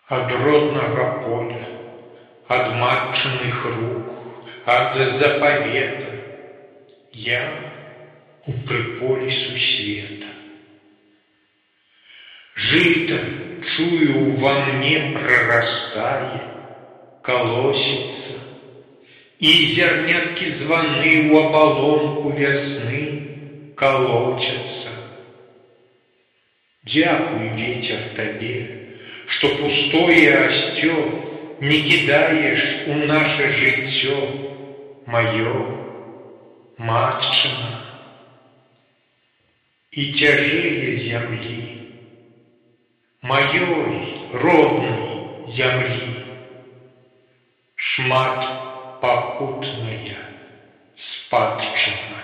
ад роднага поля, ад матчыных рук, ад запавета я у прыполе сусвета. Жыта, чую, во мне прорастае, колосится, и зернятки званы у оболонку весны колочатся. Дякую, ветер, тебе, что пустое остё не кидаешь у наше жыццё моё, матчына, и тяжее земли, моей родной земли, шмат пакутная спадчына.